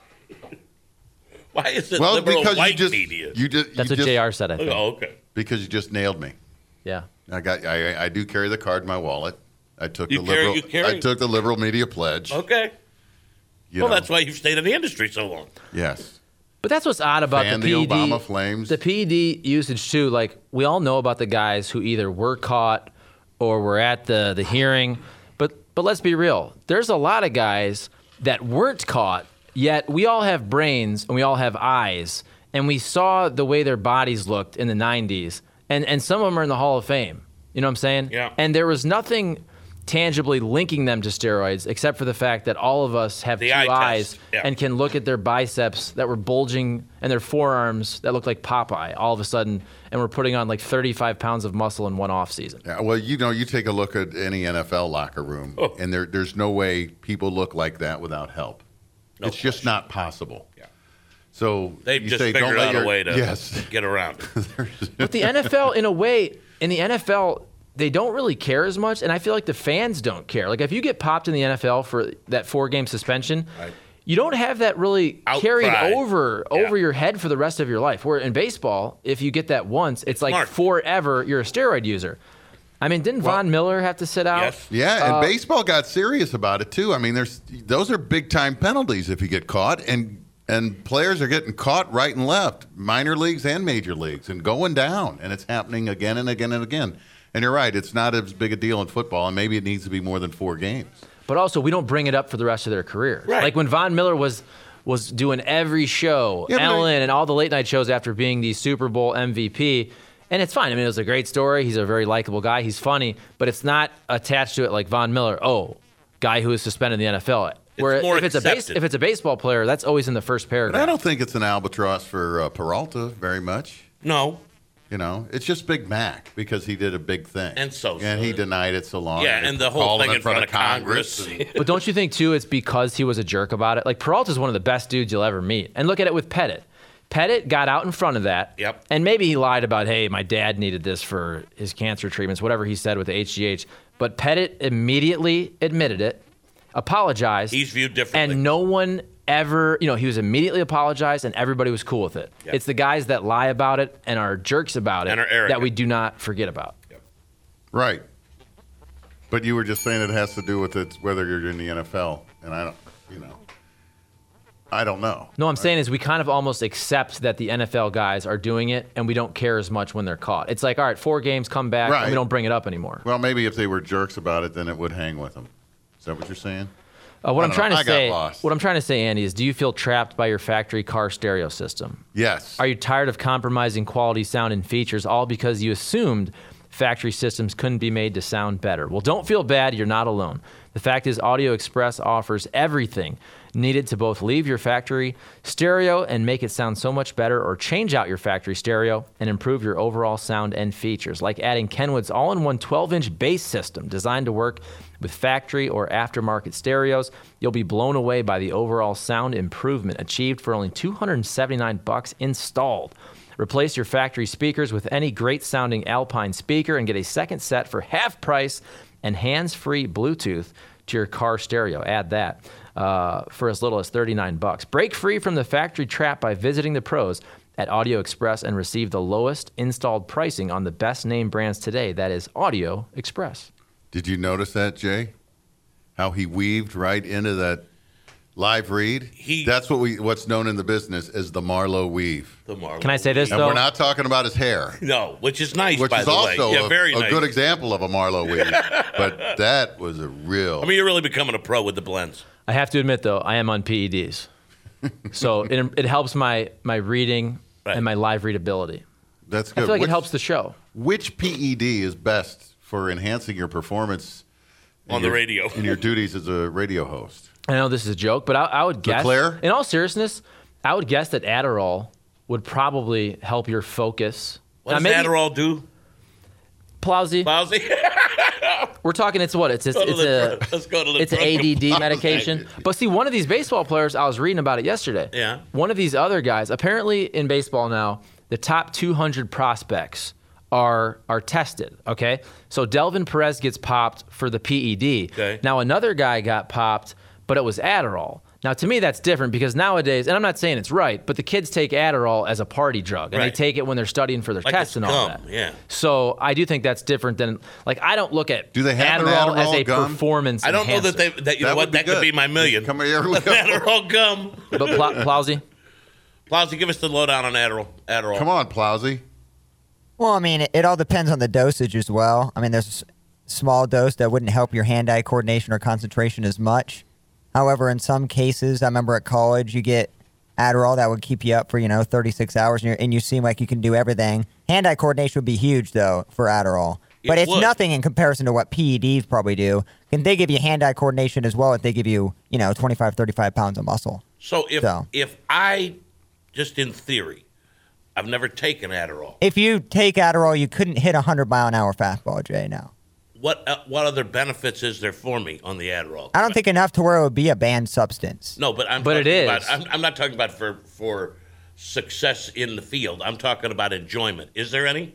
Why is it Well, liberal because white you just, media? That's what JR said, I think. Oh, okay. Because you just nailed me. Yeah. I do carry the card in my wallet. I took You the carry- liberal. you carry- I took the liberal media pledge. Okay. You Well, know. that's why you've stayed in the industry so long. Yes. But that's what's odd about Fan the the PED. Obama flames. The PED usage too. Like we all know about the guys who either were caught or were at the hearing. But let's be real. There's a lot of guys that weren't caught, yet we all have brains and we all have eyes, and we saw the way their bodies looked in the 90s, and some of them are in the Hall of Fame. You know what I'm saying? Yeah. And there was nothing tangibly linking them to steroids except for the fact that all of us have The two eye test. eyes Yeah. and can look at their biceps that were bulging and their forearms that looked like Popeye all of a sudden, and we're putting on like 35 pounds of muscle in one off season. Yeah, well, you take a look at any NFL locker room, Oh. and there's no way people look like that without help. No It's just not possible. Yeah. So They've you just say, don't figured let out your, a way to yes. get around it. But the NFL, in a way, in the NFL, they don't really care as much, and I feel like the fans don't care. Like if you get popped in the NFL for that 4-game suspension, Right. you don't have that really Outcry. carried over Yeah. your head for the rest of your life. Where in baseball, if you get that once, it's like Smart. forever you're a steroid user. I mean, didn't Von Miller have to sit out? Yes. Yeah, and baseball got serious about it too. I mean, those are big time penalties if you get caught, and players are getting caught right and left, minor leagues and major leagues, and going down, and it's happening again and again and again. And you're right, it's not as big a deal in football, and maybe it needs to be more than 4 games. But also, we don't bring it up for the rest of their careers. Right. Like when Von Miller was doing every show, Yeah, but Ellen and all the late night shows after being the Super Bowl MVP, And it's fine. I mean, it was a great story. He's a very likable guy. He's funny, but it's not attached to it like Von Miller. Oh, guy who is suspended in the NFL. Where more if it's a baseball player, that's always in the first But paragraph. I don't think it's an albatross for Peralta very much. No. You know, it's just Big Mac because he did a big thing. And he denied it so long. Yeah, and the whole called thing him in front of Congress. But don't you think, too, it's because he was a jerk about it? Like, Peralta's one of the best dudes you'll ever meet. And look at it with Pettit. Pettit got out in front of that. Yep. And maybe he lied about, hey, my dad needed this for his cancer treatments, whatever he said with the HGH. But Pettit immediately admitted it, apologized. He's viewed differently. And no one ever, he was immediately apologized and everybody was cool with it. Yep. It's the guys that lie about it and are jerks about it And are arrogant. that we do not forget about. Yep. Right. But you were just saying it has to do with whether you're in the NFL. And I don't know. No, I'm saying is we kind of almost accept that the NFL guys are doing it, and we don't care as much when they're caught. It's like, all right, 4 games, come back, Right. and we don't bring it up anymore. Well, maybe if they were jerks about it, then it would hang with them. Is that what you're saying? What I'm trying to I got lost. what I'm trying to say, Andy, is do you feel trapped by your factory car stereo system? Yes. Are you tired of compromising quality sound and features all because you assumed factory systems couldn't be made to sound better? Well, don't feel bad. You're not alone. The fact is, Audio Express offers everything needed to both leave your factory stereo and make it sound so much better, or change out your factory stereo and improve your overall sound and features, like adding Kenwood's all-in-one 12-inch bass system designed to work with factory or aftermarket stereos. You'll be blown away by the overall sound improvement achieved for only $279 installed. Replace your factory speakers with any great-sounding Alpine speaker and get a second set for half price and hands-free Bluetooth to your car stereo. Add that for as little as $39. Break free from the factory trap by visiting the pros at Audio Express and receive the lowest installed pricing on the best name brands today. That is Audio Express. Did you notice that, Jay? How he weaved right into that live read? That's what's known in the business as the Marlowe weave. The Marlowe. Can I say this, And though? we're not talking about his hair. No, which is nice, Which by is the way. also Yeah, very a nice. good example of a Marlowe weave. But that was a real... I mean, you're really becoming a pro with the blends. I have to admit, though, I am on PEDs. So it helps my reading and my live readability. That's good. I feel like it helps the show. Which PED is best for enhancing your performance On the radio. in your duties as a radio host? I know this is a joke, but I would guess, Leclerc? in all seriousness, I would guess that Adderall would probably help your focus. What does Adderall do? Plowsy. Plowsy? We're talking. It's what? Let's go to the it's an ADD medication. But see, one of these baseball players, I was reading about it yesterday. Yeah. One of these other guys, apparently in baseball now, the top 200 prospects are tested. Okay. So Delvin Perez gets popped for the PED. Okay. Now another guy got popped, but it was Adderall. Now, to me, that's different because nowadays, and I'm not saying it's right, but the kids take Adderall as a party drug, and they take it when they're studying for their tests and all that. Yeah. So I do think that's different than, like, I don't look at Do they have an Adderall as a gum? performance I don't know enhancer. that you know what, that could be my million. Come here, we go. Adderall gum. But Plowsy? Plowsy, give us the lowdown on Adderall. Come on, Plowsy. Well, I mean, it all depends on the dosage as well. I mean, there's a small dose that wouldn't help your hand-eye coordination or concentration as much. However, in some cases, I remember at college, you get Adderall that would keep you up for, 36 hours, and you seem like you can do everything. Hand-eye coordination would be huge, though, for Adderall. But it's nothing in comparison to what PEDs probably do. And they give you hand-eye coordination as well if they give you, 25, 35 pounds of muscle. So if I, just in theory, I've never taken Adderall. If you take Adderall, you couldn't hit a 100-mile-an-hour fastball, Jay, now. What other benefits is there for me on the Adderall? I don't think enough to where it would be a banned substance. No, but it is. I'm not talking about for success in the field. I'm talking about enjoyment. Is there any?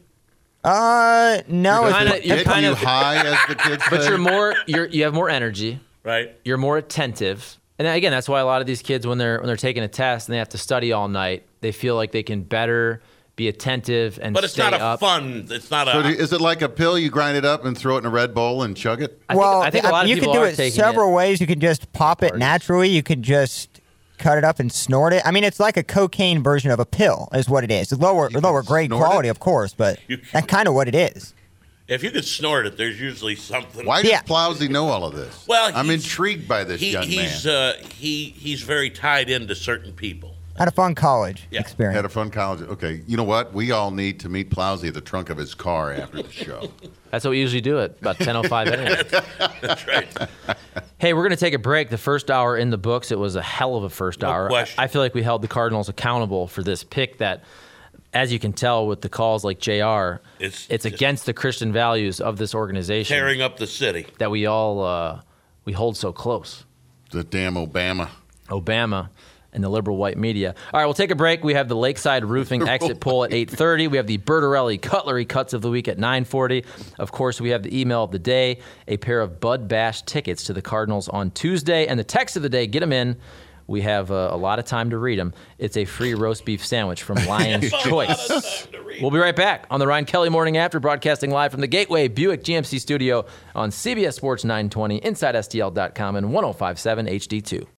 No. You're kind of high, as the kids say. But you have more energy. Right. You're more attentive. And again, that's why a lot of these kids, when they're taking a test and they have to study all night, they feel like they can better be attentive and But it's stay not up. fun. It's not So is it like a pill? You grind it up and throw it in a Red Bull and chug it? I think a lot of you people can do are it taking several ways. You can just pop it Parties. naturally. You can just cut it up and snort it. I mean, it's like a cocaine version of a pill, is what it is. It's lower grade snort quality, it? of course, but that's kind of what it is. If you could snort it, there's usually something. Why does Plowsy know all of this? Well, I'm intrigued by this young man. He's very tied into certain people. Had a fun college Yeah. experience. Had a fun college. Okay, you know what? We all need to meet Plowsy at the trunk of his car after the show. That's what we usually do at about 10:05 anyway. That's right. Hey, we're going to take a break. The first hour in the books. It was a hell of a first hour. question. I feel like we held the Cardinals accountable for this pick that, as you can tell with the calls like JR, It's it's just against the Christian values of this organization Tearing up the city. that we all we hold so close. The damn Obama. And the liberal white media. All right, we'll take a break. We have the Lakeside Roofing exit poll at 8:30. We have the Bertarelli Cutlery Cuts of the Week at 9:40. Of course, we have the email of the day, a pair of Bud Bash tickets to the Cardinals on Tuesday. And the text of the day, get them in. We have a lot of time to read them. It's a free roast beef sandwich from Lion's Choice. We'll be right back on the Ryan Kelly Morning After, broadcasting live from the Gateway Buick GMC studio on CBS Sports 920, InsideSTL.com, and 105.7 HD2.